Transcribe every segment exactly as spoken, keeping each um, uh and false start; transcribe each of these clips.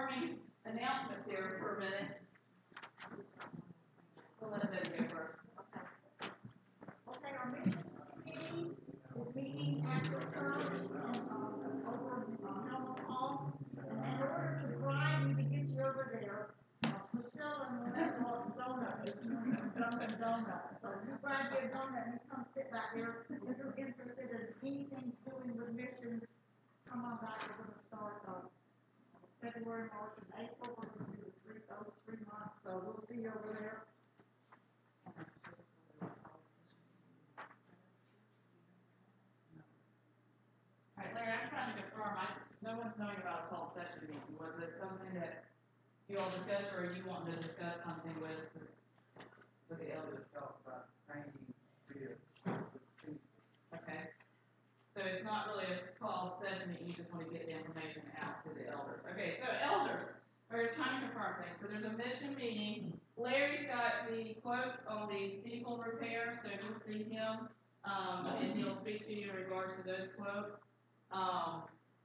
confirming announcements here for a minute. We'll let them go first. Okay, our mission committee is meeting after church and, uh, over, uh, Helmut Hall. And in order to bribe you to get you over there, uh, Priscilla and Lynette bought donuts, Dunkin' Donuts. So you grab your donut and you come sit back there. If you're interested in anything doing with missions, come on back. We're gonna start, uh, February, March, and April. We're gonna do the three, those three months, so we'll see you over there. All right, Larry, I'm trying to confirm, I, no one's knowing about a call session meeting. Was it something that you all discussed, or you want to discuss something with, with the elders? Talk about training, Okay. So it's not really a call session meeting, you just want to get the information out to the elders. Okay, so elders, we're trying to confirm things. So there's a mission meeting. Larry's got the quotes on the steeple repair, so you'll see him, um, and he'll speak to you in regards to those quotes. Um,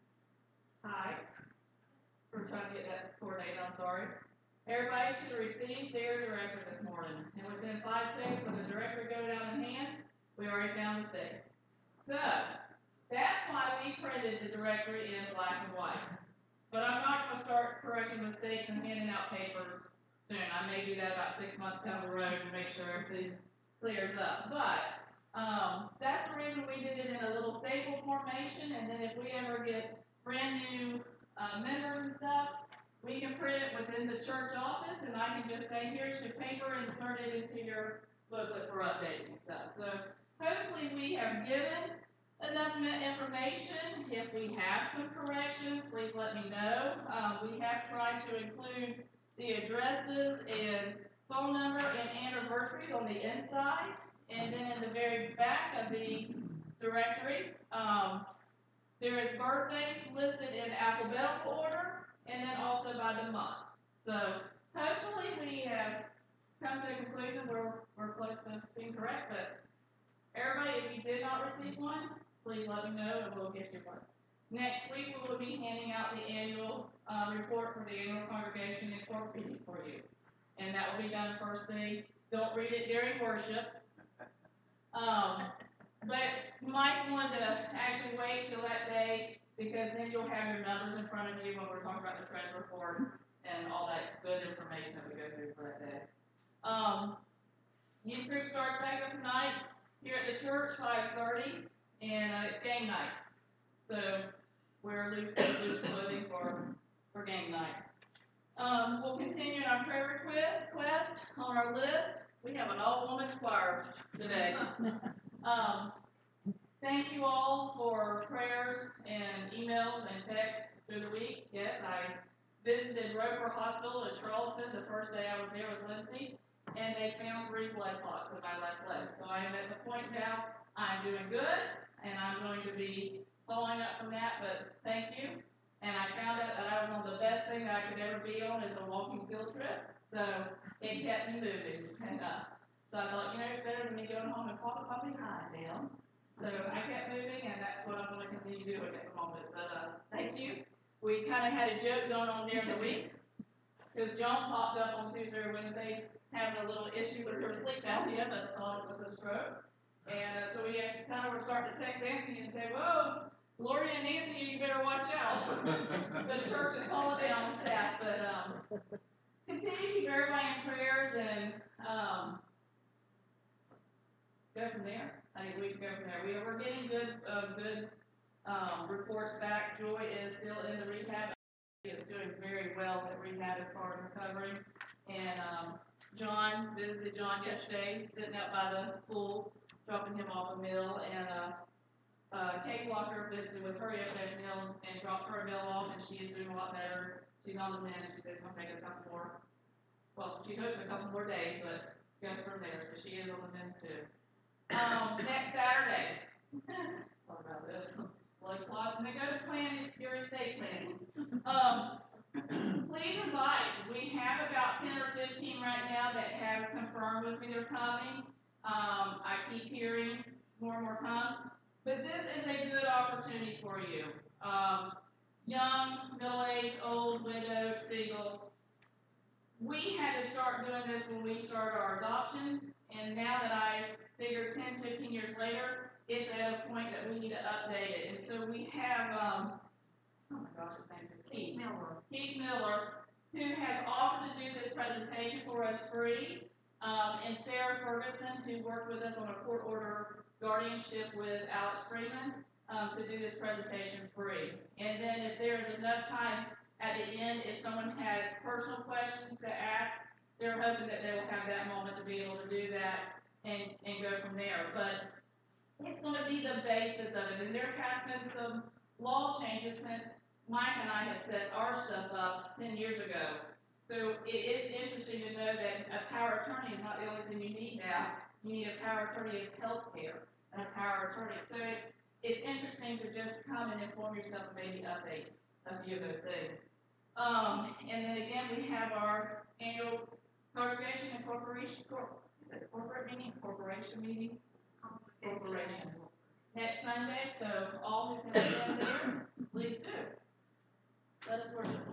hi. We're trying to get that coordinated, I'm sorry. Everybody should have received their director this morning. And within five seconds of the director go down in hand, we already found mistakes. So, that's why we printed the directory in black and white. But I'm not going to start correcting mistakes and handing out papers soon. I may do that about six months down the road to make sure everything clears up. But um, that's the reason we did it in a little staple formation. And then if we ever get brand new uh, members and stuff, we can print it within the church office, and I can just say, here's your paper, and insert it into your booklet for updating and stuff. So hopefully we have given enough information. If we have some corrections, please let me know. Um, we have tried to include the addresses and phone number and anniversaries on the inside, and then in the very back of the directory, um, there is birthdays listed in alphabetical order, and then also by the month. So hopefully we have come to a conclusion where we're close to being correct, but everybody, if you did not receive one, please let me know and we'll get you one. Next week we will be handing out the annual uh, report for the annual congregation and court meeting for you. And that will be done first thing. Don't read it during worship. Um, but you might want to actually wait till that day, because then you'll have your numbers in front of you when we're talking about the treasure report and all that good information that we go through for that day. Um, youth group starts back up tonight here at the church, five thirty, and uh, it's game night. So wear loose, loose clothing for, for game night. Um, we'll continue our prayer request, request on our list. We have an all-woman choir today. Um, Thank you all for prayers and emails and texts through the week. Yes, I visited Roper Hospital in Charleston the first day I was there with Lindsay, and they found three blood clots in my left leg. So I am at the point now I'm doing good, and I'm going to be following up from that, but thank you. And I found out that I was on the best thing that I could ever be on is a walking field trip, so it kept me moving. And, uh, so I thought, you know, it's better than me going home and pop up behind them. So I kept moving, and that's what I'm going to continue doing at the moment. But uh, thank you. We kind of had a joke going on there in the week, because Joan popped up on Tuesday or Wednesday having a little issue with her sleep apnea, but thought it was a stroke. And uh, so we kind of were starting to text Anthony and say, whoa, Gloria and Anthony, you better watch out. The church is calling down on staff. But um, continue to keep everybody in prayers, and um, go from there. I think we can go from there. We, we're getting good uh, good um, reports back. Joy is still in the rehab. She is doing very well at rehab as far as recovering. And um, John, visited John yesterday, sitting out by the pool, dropping him off a meal. And uh, uh, Kate Walker visited with her yesterday at the mill and dropped her a meal off, and she is doing a lot better. She's on the mend. She said it's going to take a couple more, well, she hopes a couple more days, but goes from there. So she is on the mend too. Um, next Saturday, talk about this, blood clots, and they go to planning, scary state planning. Um, please invite. We have about ten or fifteen right now that has confirmed with me they're coming. Um, I keep hearing more and more come, but this is a good opportunity for you. Um, young, middle-aged, old, widowed, we had to start doing this when we started our adoption, and now that I figure ten, fifteen years later, it's at a point that we need to update it. And so we have, um, oh my gosh, his name is Keith Miller. Keith Miller, who has offered to do this presentation for us free, um, and Sarah Ferguson, who worked with us on a court order guardianship with Alex Freeman, um, to do this presentation free. And then if there is enough time at the end, if someone has personal questions to ask, they're hoping that they will have that moment to be able to do that and, and go from there. But it's going to be the basis of it. And there has been some law changes since Mike and I have set our stuff up ten years ago. So it is interesting to know that a power attorney is not the only thing you need now. You need a power attorney of health care and a power attorney. So it's, it's interesting to just come and inform yourself and maybe update a few of those things. Um, and then again, we have our annual congregation and corporation, cor- is it corporate meeting, corporation meeting? Corporation. Next Sunday, so all who can attend there, please do. Let us worship.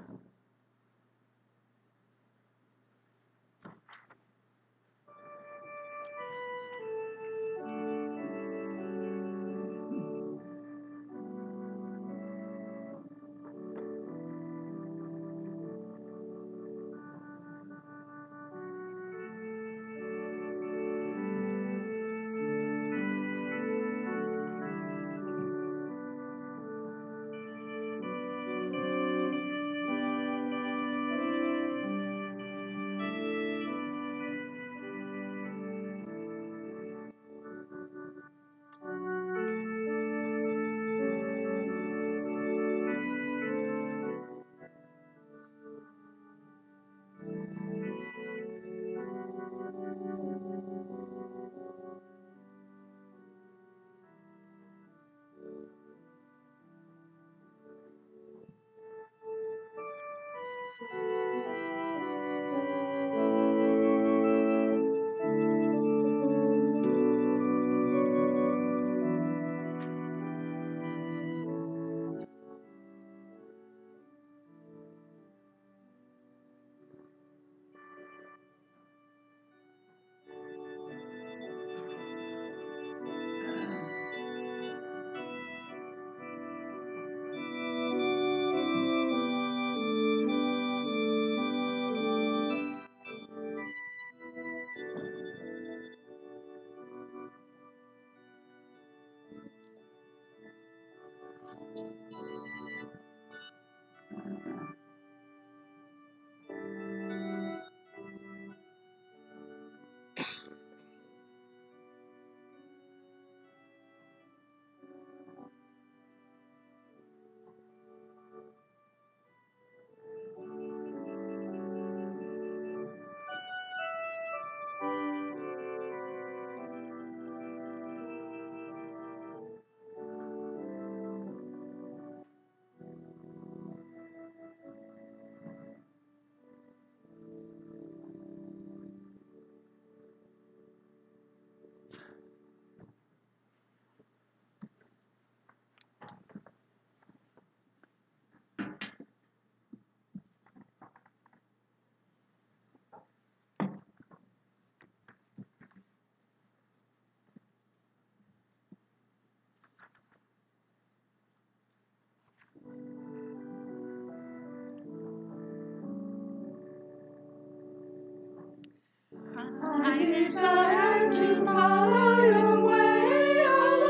I desire to follow your way,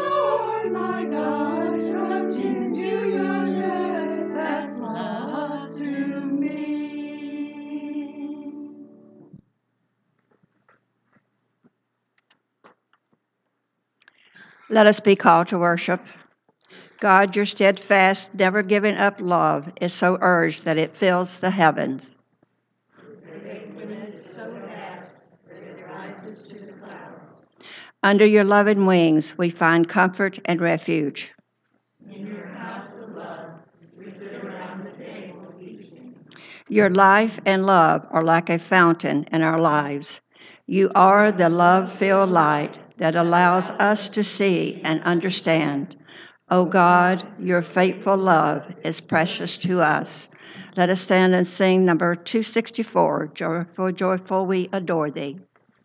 O Lord my God. Continue your steadfast love to me. Let us be called to worship. God, your steadfast, never giving up love is so urged that it fills the heavens. Under your loving wings, we find comfort and refuge. In your house of love, we sit around the table feasting. Your life and love are like a fountain in our lives. You are the love-filled light that allows us to see and understand. O God, your faithful love is precious to us. Let us stand and sing number two sixty-four, Joyful, Joyful, We Adore Thee.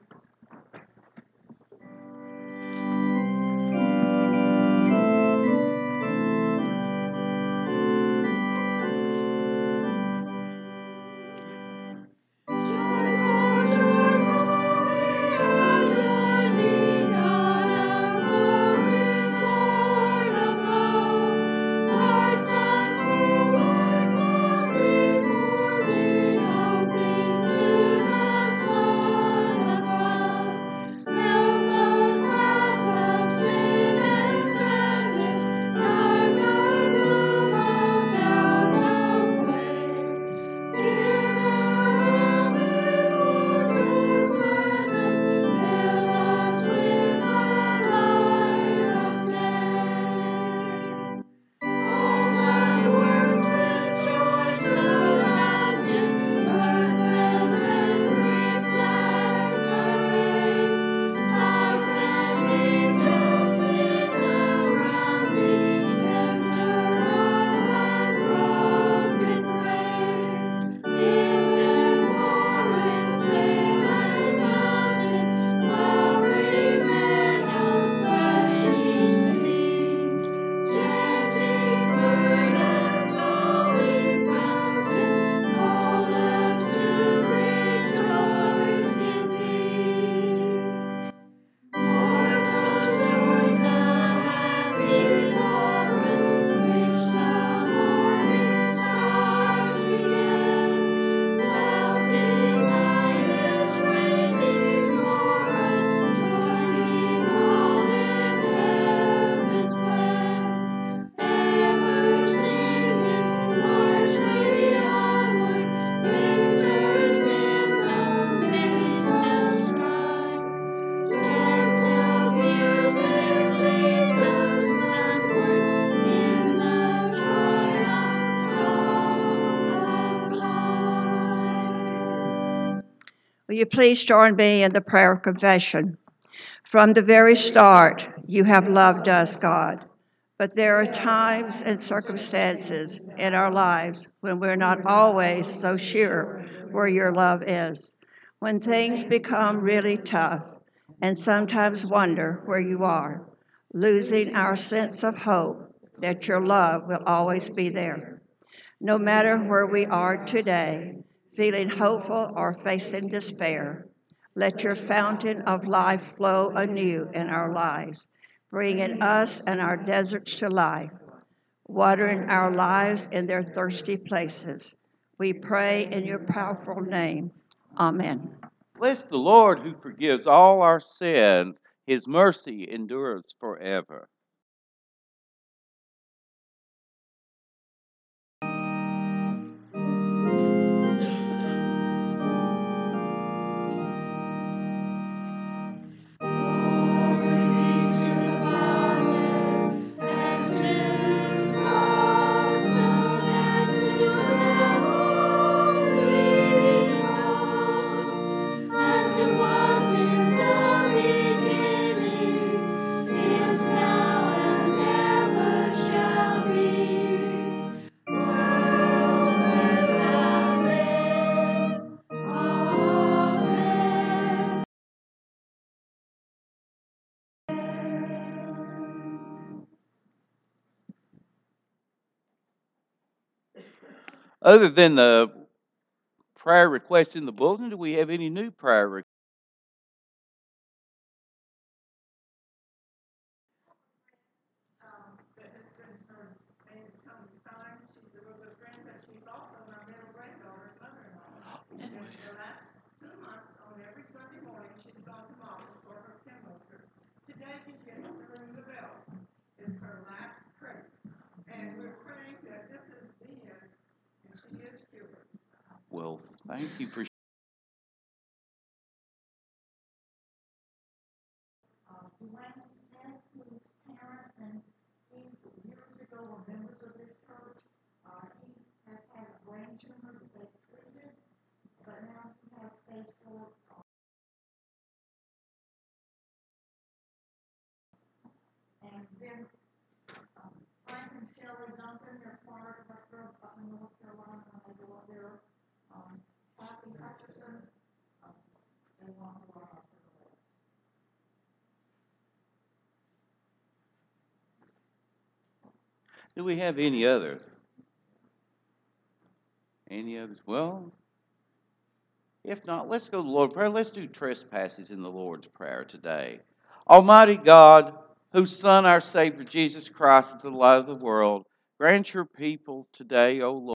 Will you please join me in the prayer of confession? From the very start, you have loved us, God. But there are times and circumstances in our lives when we're not always so sure where your love is. When things become really tough and sometimes wonder where you are, losing our sense of hope that your love will always be there. No matter where we are today, feeling hopeful or facing despair, let your fountain of life flow anew in our lives, bringing us and our deserts to life, watering our lives in their thirsty places. We pray in your powerful name. Amen. Bless the Lord who forgives all our sins. His mercy endures forever. Other than the prayer requests in the bulletin, do we have any new prayer requests? Um, that has been her name is Tony Stein. She's a real good friend, but she's also my middle granddaughter's mother-in-law. And the last two months, on every Sunday morning, she's gone to Mama for her chemotherapy. Today, she gets to ring the bell. It's her last prayer. And we're praying that this is the end, and she is cured. Well, thank you for Uh, Dwayne Smith, whose parents and he years ago were members of this church. Uh, he has had a brain tumor that they treated, but now he has stage four. Uh, and then um, Frank and Shelley Duncan, they're part of our group up in North Carolina when they go Do we have any others? Any others? Well, if not, let's go to the Lord's Prayer. Let's do trespasses in the Lord's Prayer today. Almighty God, whose Son, our Savior, Jesus Christ, is the light of the world, grant your people today, O Lord,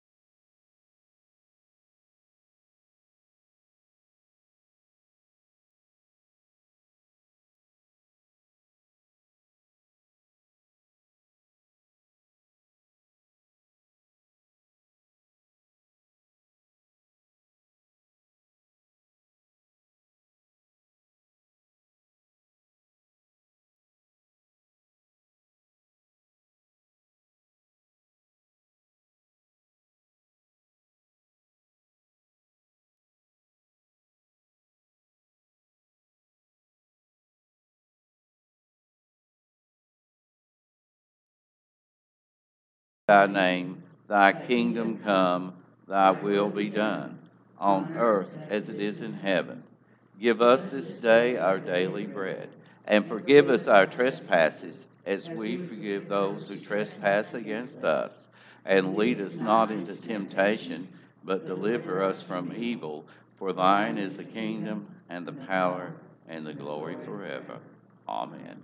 thy name, thy kingdom come, thy will be done, on earth as it is in heaven. Give us this day our daily bread, and forgive us our trespasses, as we forgive those who trespass against us. And lead us not into temptation, but deliver us from evil. For thine is the kingdom, and the power, and the glory forever. Amen.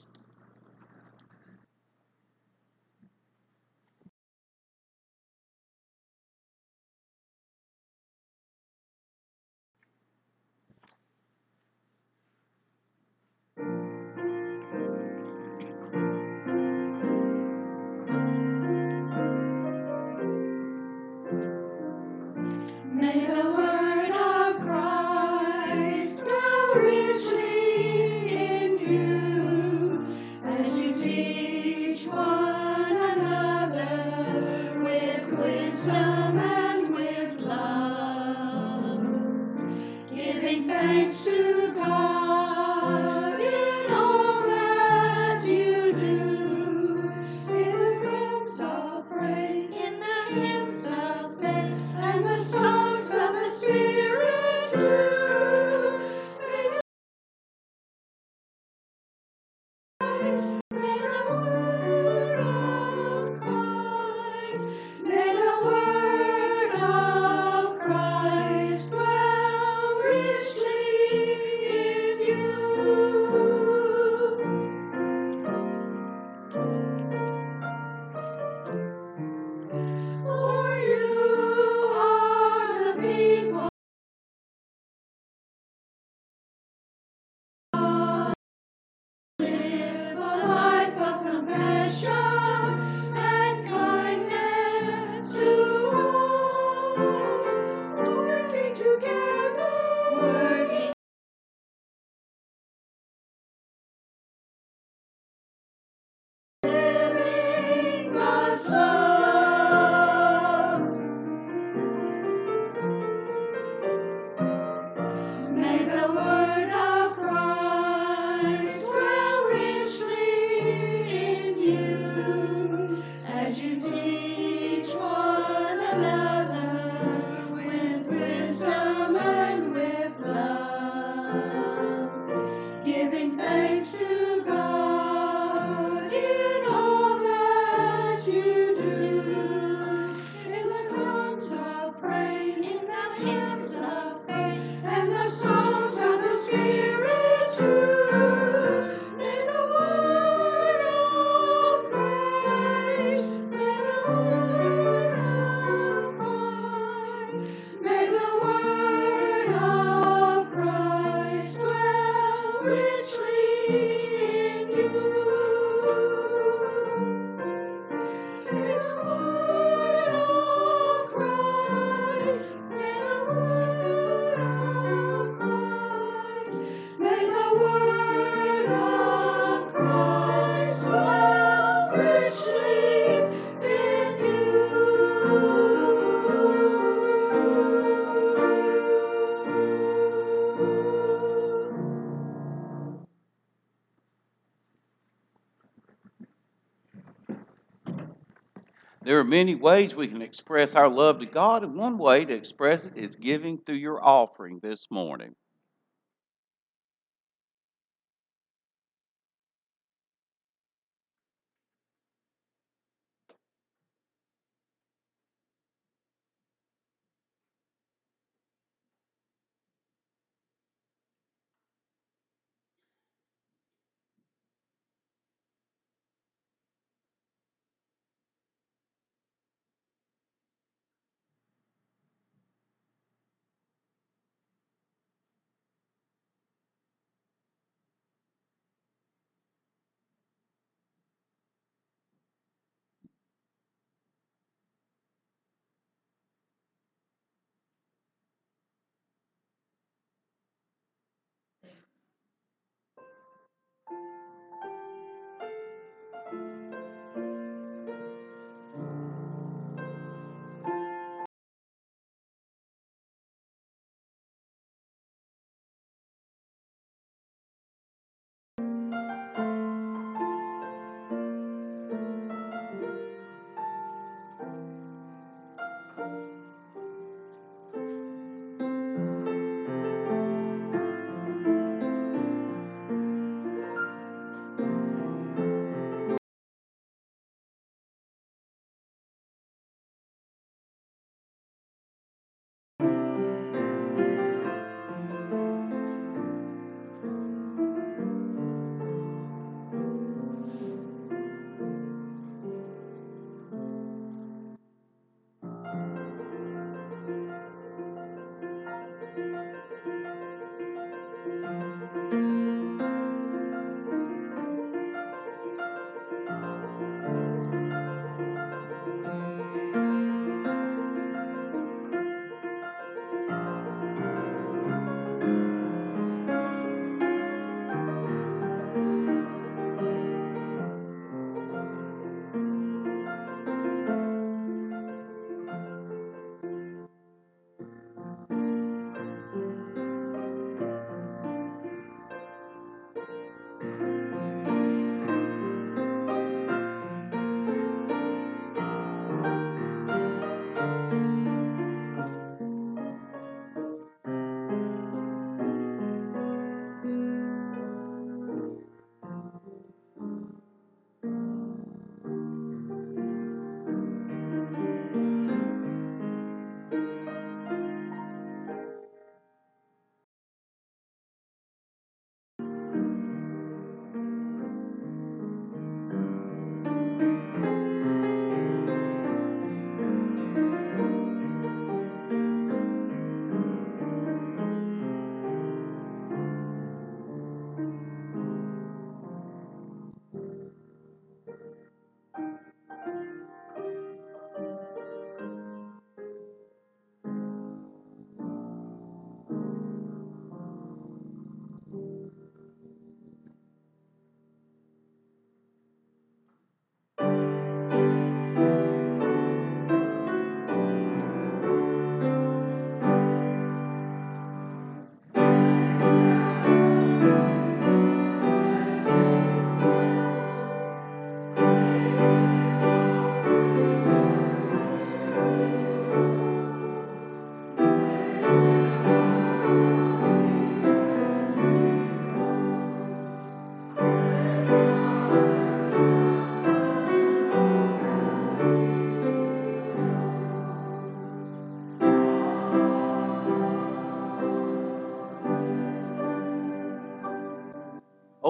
May the word of Christ dwell richly in you, as you teach one another with wisdom and with love, giving thanks to God in all that you do, in the songs of praise, in the hymns of faith, and the songs of the Spirit too. May the may the word of Christ, may the word of Christ dwell richly in you. For you are the people live a life of compassion and kindness to all, working together, working living God's love. May the word of Christ dwell richly in you, as you teach one another with wisdom and with love, giving thanks to God in all that you do, in the songs of praise, in the hymns of praise, and the songs of the Spirit too. May the word of Christ, may the word of Christ, may the word of Christ dwell richly in you. May the word of Christ, may the word of Christ, may the word of Christ dwell richly in you. There are many ways we can express our love to God, and one way to express it is giving through your offering this morning.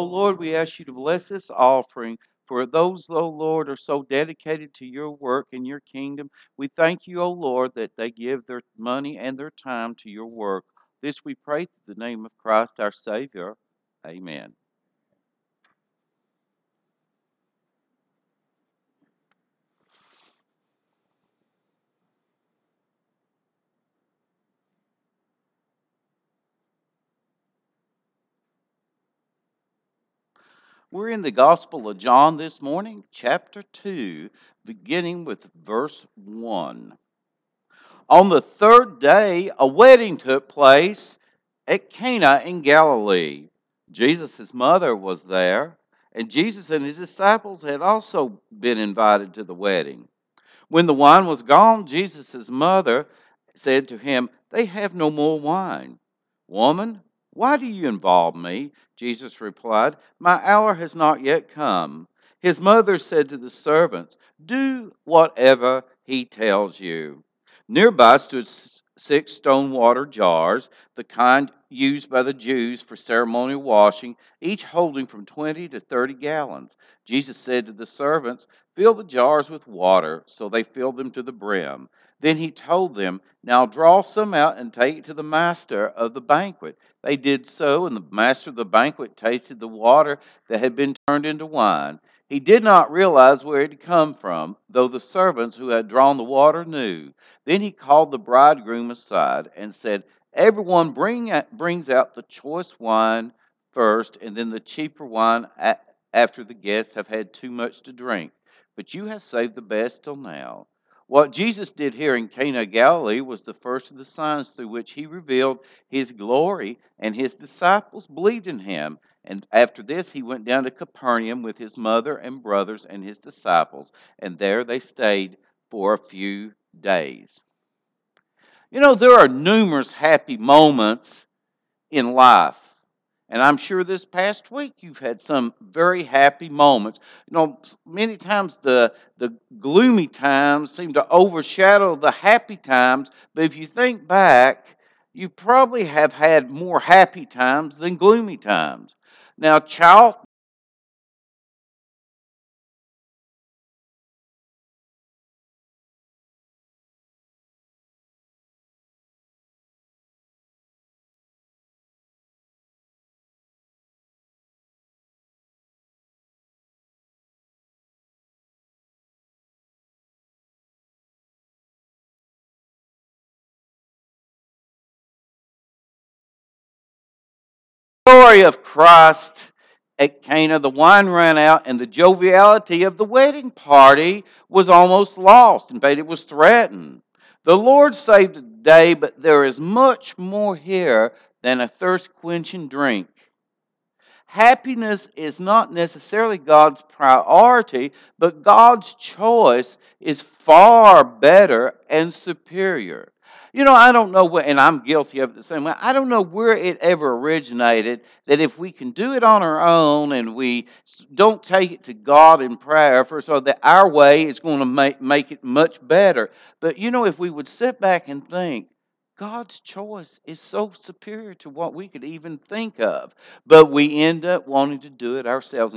Lord, we ask you to bless this offering. For those, O Lord, are so dedicated to your work and your kingdom, we thank you, O Lord, that they give their money and their time to your work. This we pray through the name of Christ our Savior. Amen. We're in the Gospel of John this morning, chapter two, beginning with verse one. On the third day, a wedding took place at Cana in Galilee. Jesus' mother was there, and Jesus and his disciples had also been invited to the wedding. When the wine was gone, Jesus' mother said to him, "They have no more wine." "Woman, why do you involve me?" Jesus replied, "My hour has not yet come." His mother said to the servants, "Do whatever he tells you." Nearby stood six stone water jars, the kind used by the Jews for ceremonial washing, each holding from twenty to thirty gallons. Jesus said to the servants, "Fill the jars with water." So they filled them to the brim. Then he told them, "Now draw some out and take it to the master of the banquet." They did so, and the master of the banquet tasted the water that had been turned into wine. He did not realize where it had come from, though the servants who had drawn the water knew. Then he called the bridegroom aside and said, "Everyone bring out, brings out the choice wine first, and then the cheaper wine after the guests have had too much to drink. But you have saved the best till now." What Jesus did here in Cana of Galilee was the first of the signs through which he revealed his glory, and his disciples believed in him. And after this, he went down to Capernaum with his mother and brothers and his disciples, and there they stayed for a few days. You know, there are numerous happy moments in life. And I'm sure this past week you've had some very happy moments. You know, many times the, the gloomy times seem to overshadow the happy times, but if you think back, you probably have had more happy times than gloomy times. Now, child story of Christ at Cana, the wine ran out, and the joviality of the wedding party was almost lost. In fact, it was threatened. The Lord saved the day, but there is much more here than a thirst quenching drink. Happiness is not necessarily God's priority, but God's choice is far better and superior. You know, I don't know where, and I'm guilty of it the same way, I don't know where it ever originated that if we can do it on our own and we don't take it to God in prayer, first of all, that our way is going to make, make it much better. But, you know, if we would sit back and think, God's choice is so superior to what we could even think of. But we end up wanting to do it ourselves.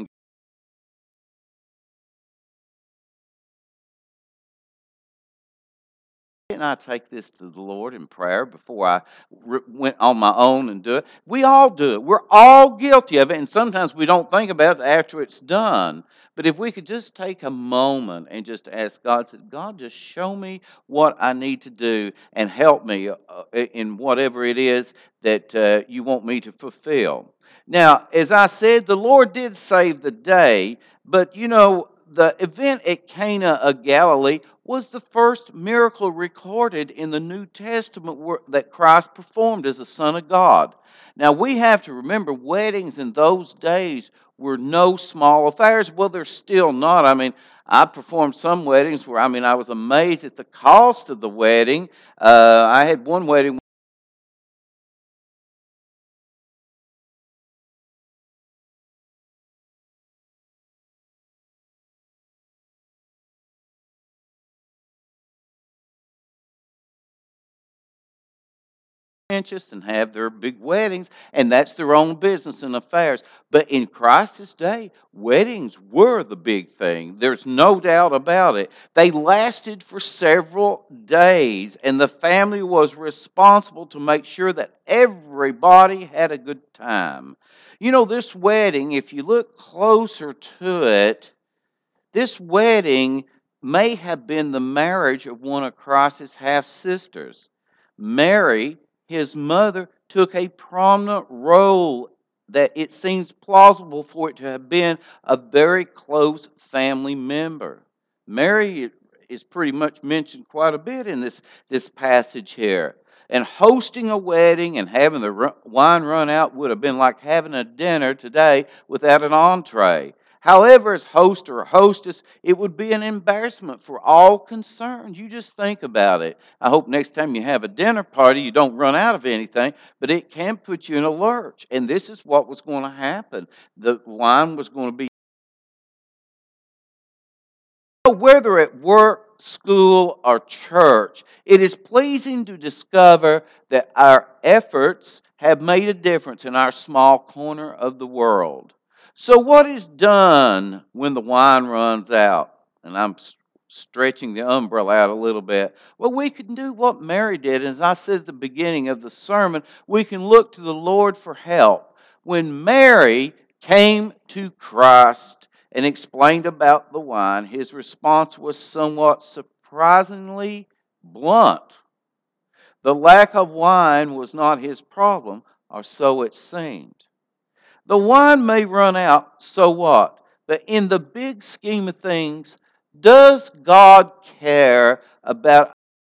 And I take this to the Lord in prayer before I re- went on my own and do it. We all do it. We're all guilty of it, and sometimes we don't think about it after it's done. But if we could just take a moment and just ask God, said, God, just show me what I need to do and help me uh, in whatever it is that uh, you want me to fulfill. Now, as I said, the Lord did save the day, but you know, the event at Cana of Galilee was the first miracle recorded in the New Testament that Christ performed as the Son of God. Now, we have to remember weddings in those days were no small affairs. Well, they're still not. I mean, I performed some weddings where, I mean, I was amazed at the cost of the wedding. Uh, I had one wedding pretentious and have their big weddings, and that's their own business and affairs. But in Christ's day, weddings were the big thing. There's no doubt about it. They lasted for several days, and the family was responsible to make sure that everybody had a good time. You know, this wedding, if you look closer to it, this wedding may have been the marriage of one of Christ's half-sisters. Mary, his mother, took a prominent role that it seems plausible for it to have been a very close family member. Mary is pretty much mentioned quite a bit in this, this passage here. And hosting a wedding and having the wine run out would have been like having a dinner today without an entree. However, as host or hostess, it would be an embarrassment for all concerned. You just think about it. I hope next time you have a dinner party, you don't run out of anything, but it can put you in a lurch. And this is what was going to happen. The wine was going to be, whether at work, school, or church, it is pleasing to discover that our efforts have made a difference in our small corner of the world. So what is done when the wine runs out? And I'm stretching the umbrella out a little bit. Well, we can do what Mary did. As I said at the beginning of the sermon, we can look to the Lord for help. When Mary came to Christ and explained about the wine, his response was somewhat surprisingly blunt. The lack of wine was not his problem, or so it seemed. The wine may run out, so what? But in the big scheme of things, does God care about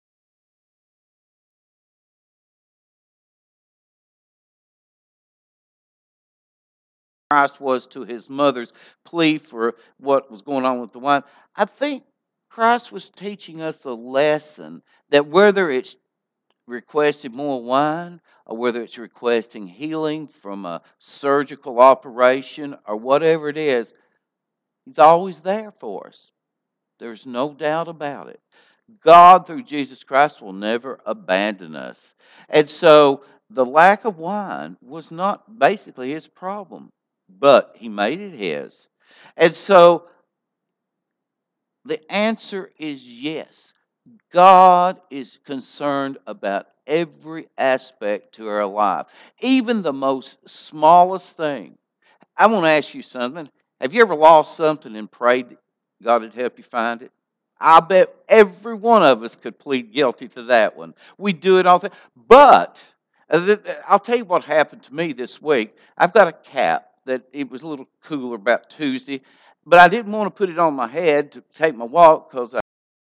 Christ was to his mother's plea for what was going on with the wine? I think Christ was teaching us a lesson that whether it's requesting more wine or whether it's requesting healing from a surgical operation or whatever it is, he's always there for us. There's no doubt about it. God, through Jesus Christ, will never abandon us. And so the lack of wine was not basically his problem, but he made it his. And so the answer is yes. God is concerned about every aspect to our life, even the most smallest thing. I want to ask you something. Have you ever lost something and prayed that God would help you find it? I bet every one of us could plead guilty to that one. We do it all the time. But I'll tell you what happened to me this week. I've got a cap that it was a little cooler about Tuesday, but I didn't want to put it on my head to take my walk because I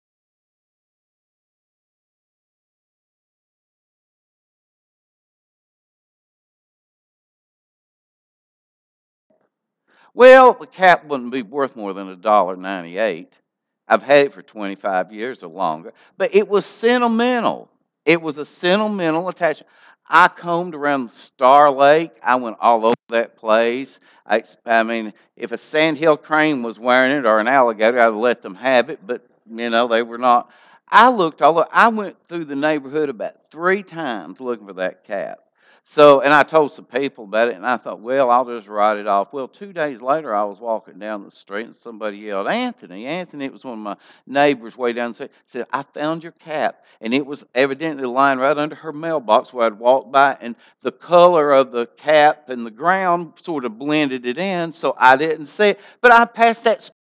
Well, the cap wouldn't be worth more than a dollar ninety-eight. I've had it for twenty-five years or longer. But it was sentimental. It was a sentimental attachment. I combed around Star Lake. I went all over that place. I, I mean, if a sandhill crane was wearing it or an alligator, I'd let them have it. But, you know, they were not. I looked all over. I went through the neighborhood about three times looking for that cap. So, and I told some people about it, and I thought, well, I'll just write it off. Well, two days later, I was walking down the street, and somebody yelled, Anthony, Anthony. It was one of my neighbors way down the street. Said, I found your cap. And it was evidently lying right under her mailbox where I'd walked by, and the color of the cap and the ground sort of blended it in, so I didn't see it. But I passed that spot.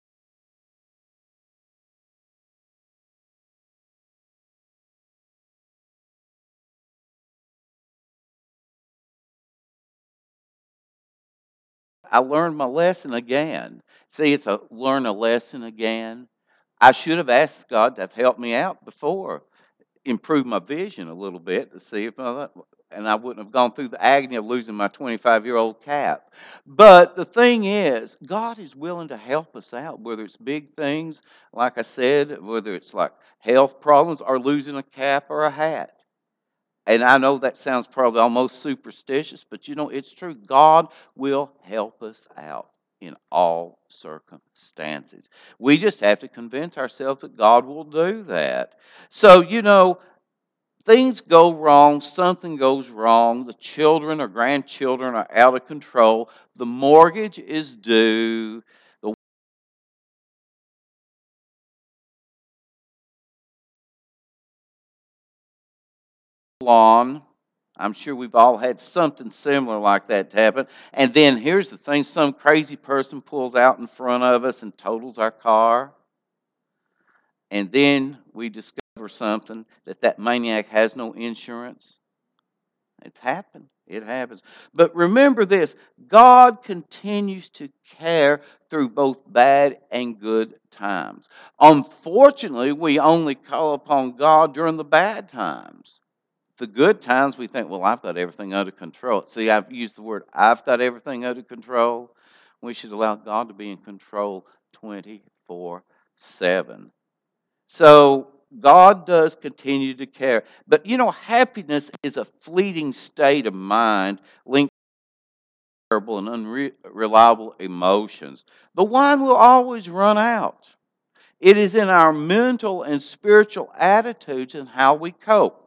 I learned my lesson again. See, it's a learn a lesson again. I should have asked God to have helped me out before, improve my vision a little bit to see if I, and I wouldn't have gone through the agony of losing my twenty-five-year-old cap. But the thing is, God is willing to help us out, whether it's big things, like I said, whether it's like health problems or losing a cap or a hat. And I know that sounds probably almost superstitious, but you know, it's true. God will help us out in all circumstances. We just have to convince ourselves that God will do that. So, you know, things go wrong, something goes wrong, the children or grandchildren are out of control, the mortgage is due, the lawn. I'm sure we've all had something similar like that to happen. And then here's the thing, some crazy person pulls out in front of us and totals our car. And then we discover something, that that maniac has no insurance. It's happened. It happens. But remember this, God continues to care through both bad and good times. Unfortunately, we only call upon God during the bad times. The good times, we think, well, I've got everything under control. See, I've used the word, I've got everything under control. We should allow God to be in control twenty-four seven. So God does continue to care. But you know, happiness is a fleeting state of mind linked to terrible and unreliable emotions. The wine will always run out. It is in our mental and spiritual attitudes and how we cope.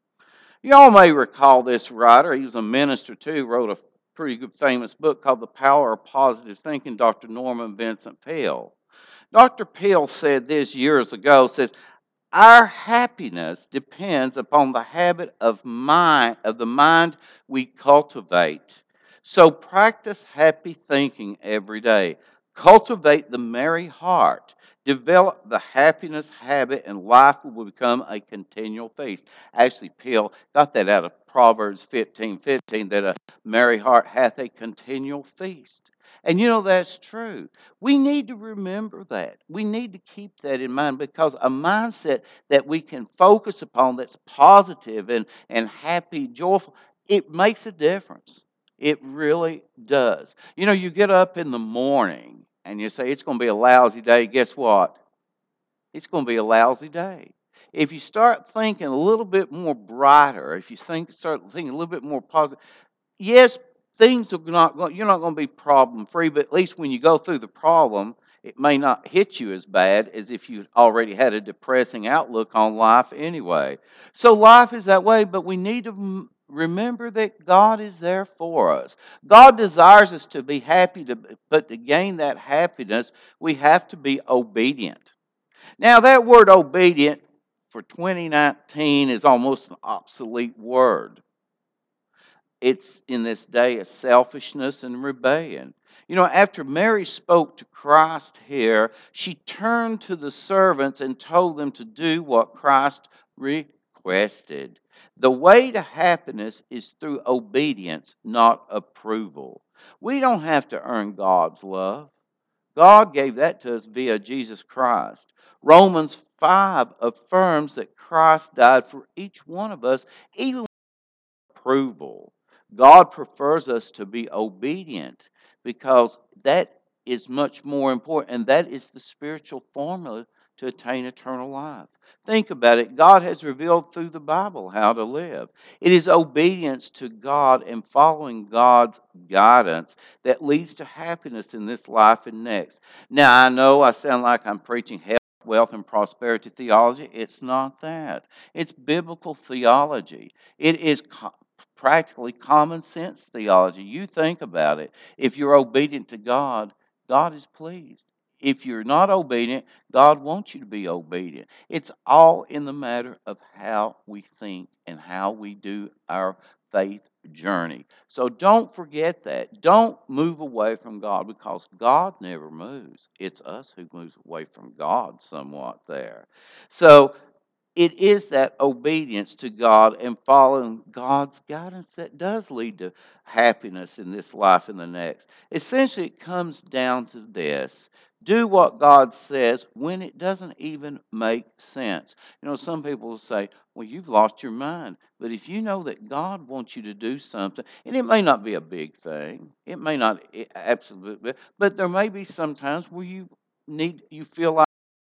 Y'all may recall this writer. He was a minister too, wrote a pretty good famous book called The Power of Positive Thinking, Doctor Norman Vincent Peale. Doctor Peale said this years ago, says, our happiness depends upon the habit of mind of the mind we cultivate. So practice happy thinking every day. Cultivate the merry heart. Develop the happiness habit, and life will become a continual feast. Actually, Peale got that out of Proverbs fifteen fifteen, that a merry heart hath a continual feast. And you know, that's true. We need to remember that. We need to keep that in mind, because a mindset that we can focus upon that's positive and, and happy, joyful, it makes a difference. It really does. You know, you get up in the morning and you say, it's going to be a lousy day. Guess what? It's going to be a lousy day. If you start thinking a little bit more brighter, if you think start thinking a little bit more positive, yes, things are not going, you're not going to be problem free, but at least when you go through the problem, it may not hit you as bad as if you already had a depressing outlook on life anyway. So life is that way, but we need to remember that God is there for us. God desires us to be happy, to, but to gain that happiness, we have to be obedient. Now, that word obedient for twenty nineteen is almost an obsolete word. It's in this day of selfishness and rebellion. You know, after Mary spoke to Christ here, she turned to the servants and told them to do what Christ requested. The way to happiness is through obedience, not approval. We don't have to earn God's love. God gave that to us via Jesus Christ. Romans five affirms that Christ died for each one of us, even approval. God prefers us to be obedient, because that is much more important, and that is the spiritual formula to attain eternal life. Think about it. God has revealed through the Bible how to live. It is obedience to God and following God's guidance that leads to happiness in this life and next. Now, I know I sound like I'm preaching health, wealth, and prosperity theology. It's not that. It's biblical theology. It is co- practically common sense theology. You think about it. If you're obedient to God, God is pleased. If you're not obedient, God wants you to be obedient. It's all in the matter of how we think and how we do our faith journey. So don't forget that. Don't move away from God, because God never moves. It's us who moves away from God somewhat there. So it is that obedience to God and following God's guidance that does lead to happiness in this life and the next. Essentially, it comes down to this. Do what God says when it doesn't even make sense. You know, some people will say, well, you've lost your mind. But if you know that God wants you to do something, and it may not be a big thing, it may not absolutely, but there may be some times where you need, you feel like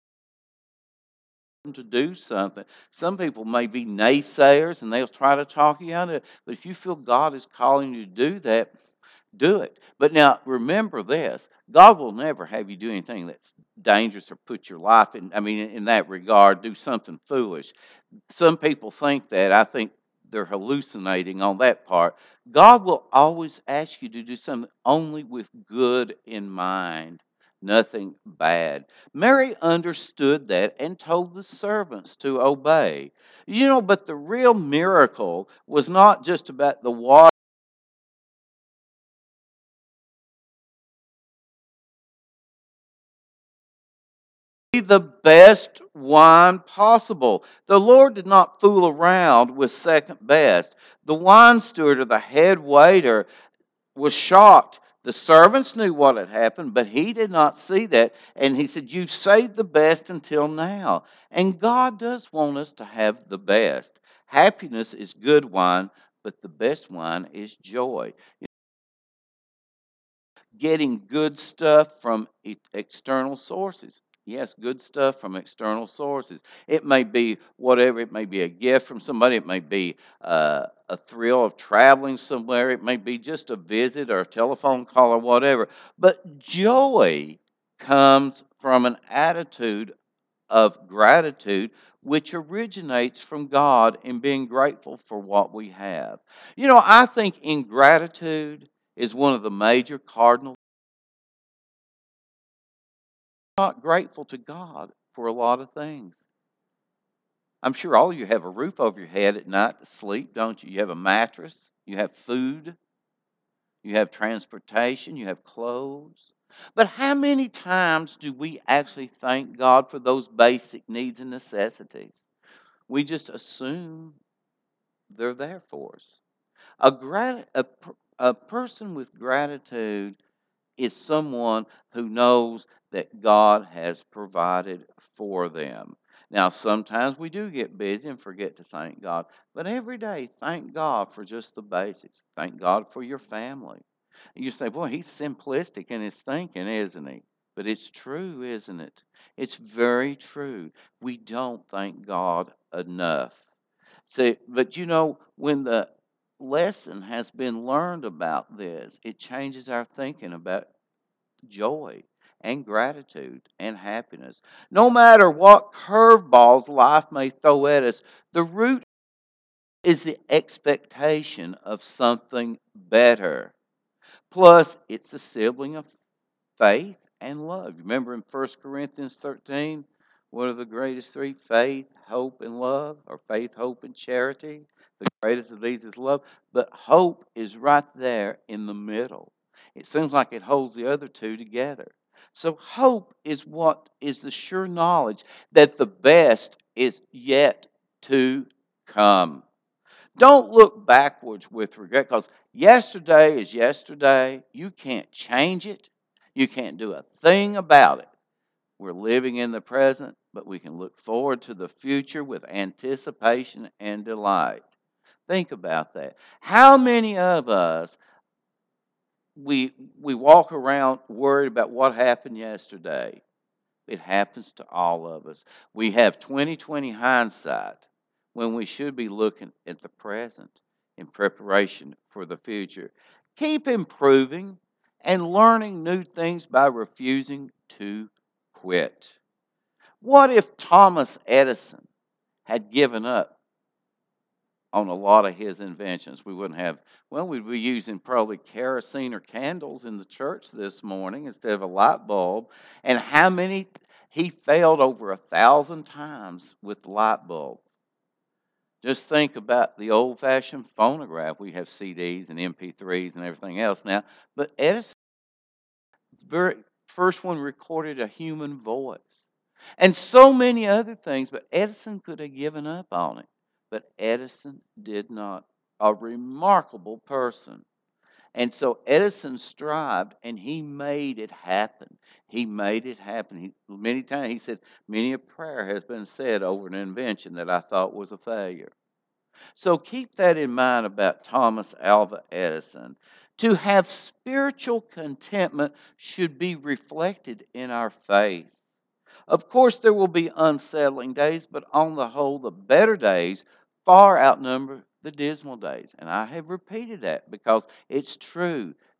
to do something. Some people may be naysayers and they'll try to talk you out of it. But if you feel God is calling you to do that, do it. But now remember this, God will never have you do anything that's dangerous or put your life in, I mean, in that regard, do something foolish. Some people think that. I think they're hallucinating on that part. God will always ask you to do something only with good in mind, nothing bad. Mary understood that and told the servants to obey. You know, but the real miracle was not just about the water. The best wine possible. The Lord did not fool around with second best. The wine steward or the head waiter was shocked. The servants knew what had happened, but he did not see that. And he said, "You've saved the best until now." And God does want us to have the best. Happiness is good wine, but the best wine is joy. Getting good stuff from e- external sources. Yes, good stuff from external sources. It may be whatever. It may be a gift from somebody. It may be uh, a thrill of traveling somewhere. It may be just a visit or a telephone call or whatever. But joy comes from an attitude of gratitude, which originates from God in being grateful for what we have. You know, I think ingratitude is one of the major cardinal. Not grateful to God for a lot of things. I'm sure all of you have a roof over your head at night to sleep, don't you? You have a mattress, you have food, you have transportation, you have clothes. But how many times do we actually thank God for those basic needs and necessities? We just assume they're there for us. A, grat- a, per- a person with gratitude is someone who knows that God has provided for them. Now, sometimes we do get busy and forget to thank God, but every day, thank God for just the basics. Thank God for your family. You say, boy, he's simplistic in his thinking, isn't he? But it's true, isn't it? It's very true. We don't thank God enough. See, but you know, when the lesson has been learned about this, it changes our thinking about joy and gratitude and happiness. No matter what curveballs life may throw at us, the root is the expectation of something better. Plus, it's the sibling of faith and love. Remember in First Corinthians thirteen, what are the greatest three? Faith, hope, and love, or faith, hope, and charity. The greatest of these is love, but hope is right there in the middle. It seems like it holds the other two together. So hope is what is the sure knowledge that the best is yet to come. Don't look backwards with regret because yesterday is yesterday. You can't change it. You can't do a thing about it. We're living in the present, but we can look forward to the future with anticipation and delight. Think about that. How many of us we we walk around worried about what happened yesterday? It happens to all of us. We have twenty twenty hindsight when we should be looking at the present in preparation for the future. Keep improving and learning new things by refusing to quit. What if Thomas Edison had given up on a lot of his inventions? We wouldn't have, well, we'd be using probably kerosene or candles in the church this morning instead of a light bulb. And how many, he failed over a thousand times with the light bulb. Just think about the old fashioned phonograph. We have C Ds and M P threes and everything else now. But Edison, very first one recorded a human voice. And so many other things, but Edison could have given up on it. But Edison did not. A remarkable person. And so Edison strived and he made it happen. He made it happen. He, many times he said, many a prayer has been said over an invention that I thought was a failure. So keep that in mind about Thomas Alva Edison. To have spiritual contentment should be reflected in our faith. Of course, there will be unsettling days, but on the whole, the better days far outnumber the dismal days. And I have repeated that because it's true.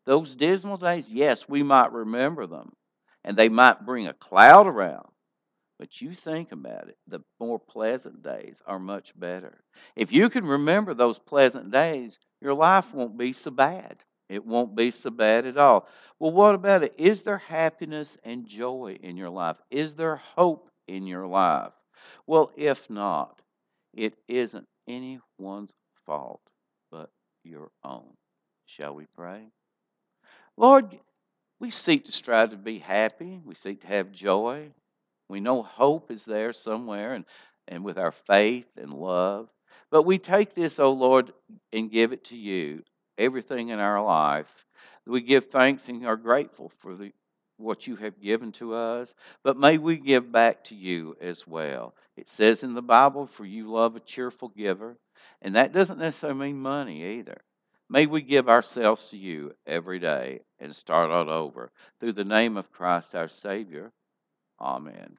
Those dismal days, yes, we might remember them, and they might bring a cloud around. But you think about it, the more pleasant days are much better. If you can remember those pleasant days, your life won't be so bad. It won't be so bad at all. Well, what about it? Is there happiness and joy in your life? Is there hope in your life? Well, if not, it isn't anyone's fault but your own. Shall we pray? Lord, we seek to strive to be happy. We seek to have joy. We know hope is there somewhere, and, and with our faith and love. But we take this, oh Lord, and give it to you, everything in our life. We give thanks and are grateful for the, what you have given to us. But may we give back to you as well. It says in the Bible, for you love a cheerful giver. And that doesn't necessarily mean money either. May we give ourselves to you every day and start all over. Through the name of Christ our Savior. Amen.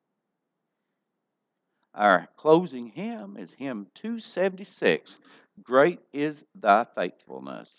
Our closing hymn is hymn two seventy-six, Great is Thy Faithfulness.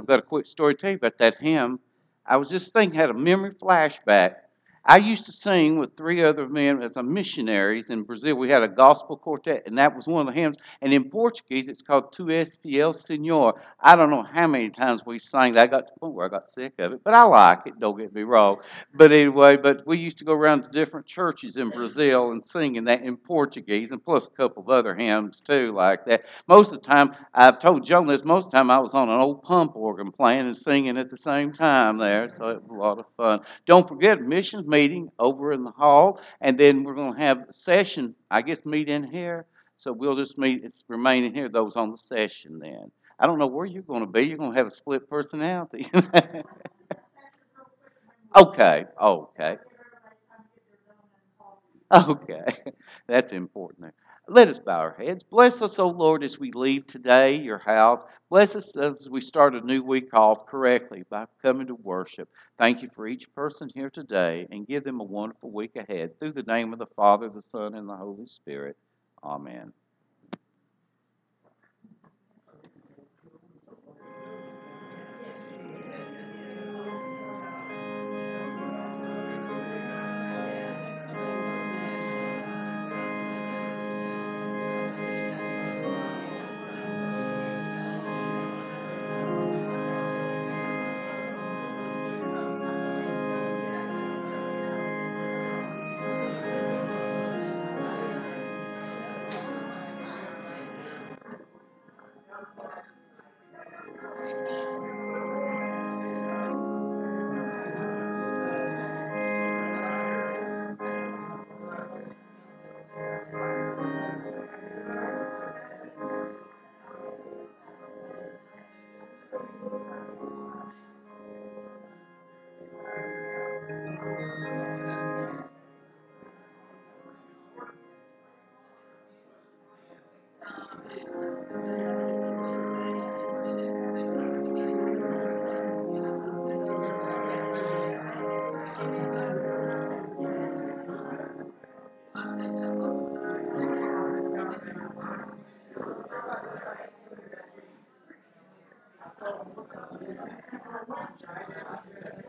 I've got a quick story to tell you about that hymn. I was just thinking, had a memory flashback. I used to sing with three other men as a missionaries in Brazil. We had a gospel quartet, and that was one of the hymns. And in Portuguese, it's called Tu és fiel, Senhor. I don't know how many times we sang that. I got to the point where I got sick of it, but I like it, don't get me wrong. But anyway, but we used to go around to different churches in Brazil and singing that in Portuguese, and plus a couple of other hymns too, like that. Most of the time, I've told Joan this, most of the time I was on an old pump organ playing and singing at the same time there, so it was a lot of fun. Don't forget, missions meeting over in the hall, and then we're going to have a session, I guess, meet in here. So we'll just meet, it's remaining here, those on the session then. I don't know where you're going to be. You're going to have a split personality. Okay, okay, okay. That's important. Let us bow our heads. Bless us, O Lord, as we leave today, your house. Bless us as we start a new week off correctly by coming to worship. Thank you for each person here today, and give them a wonderful week ahead. Through the name of the Father, the Son, and the Holy Spirit. Amen.